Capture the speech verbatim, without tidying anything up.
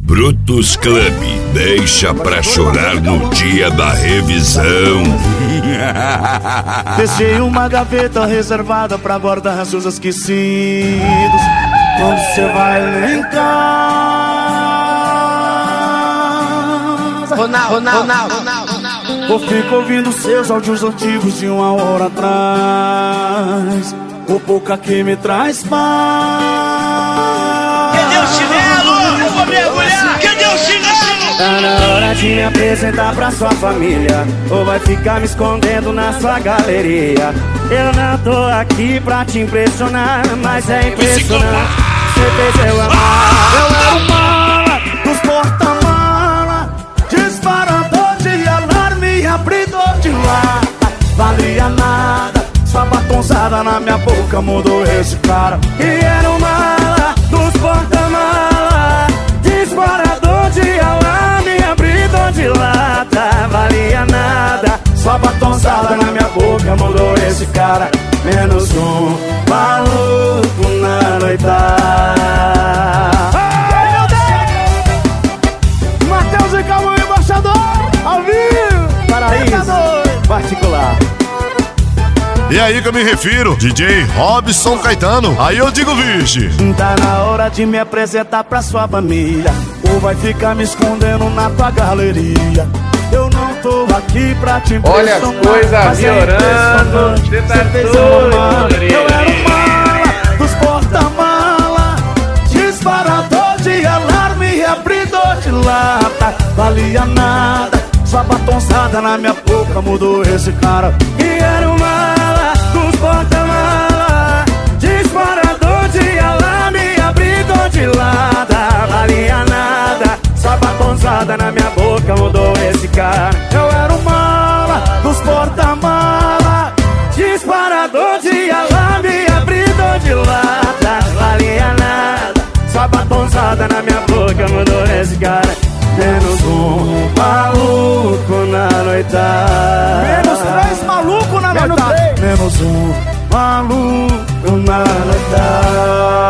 Brutus Club, deixa pra chorar no dia da revisão. Deixei uma gaveta reservada pra guardar seus esquecidos. Quando você vai lá em casa, Ronaldo, Ronaldo, Ronaldo, eu fico ouvindo seus áudios antigos de uma hora atrás. O pouca que me traz paz. Cadê o chinelo? Eu vou mergulhar. Cadê o chinelo? Tá na hora de me apresentar pra sua família, ou vai ficar me escondendo na sua galeria. Eu não tô aqui pra te impressionar, mas é impressionante. Você fez eu amar. Eu era o mala dos porta-mala, disparador de alarme, abridor de lata. Valia nada, sua batonzada na minha boca mudou esse cara. E era o mala dos porta-mala, disparador de alarme, abridor de lata. Valia nada, sua batonzada na minha boca mudou esse cara. Menos um maluco na noitada. Ai, meu Deus! Matheus e Calma, embaixador, ao vivo, Paraíso particular. E aí que eu me refiro, D J Robson Caetano. Aí eu digo, vixe. Tá na hora de me apresentar pra sua família, ou vai ficar me escondendo na tua galeria. Eu não tô aqui pra te impressionar. Olha as coisas melhorando. Você tá doido. Eu era o mala dos porta-mala, disparador de alarme, abridor de lata. Valia nada, sua batonzada na minha boca mudou esse cara. E era o mala dos porta-mala, disparador de alarme, abridor de lata. Valia nada, sua batonzada na minha boca mudou esse cara. Eu era o mala dos porta-mala, disparador de alarme, abridor de lata. Valia nada, sua batonzada na minha boca mudou esse cara. Menos um maluco na noitada. Menos três malucos na noitada. Menos um maluco na noitada.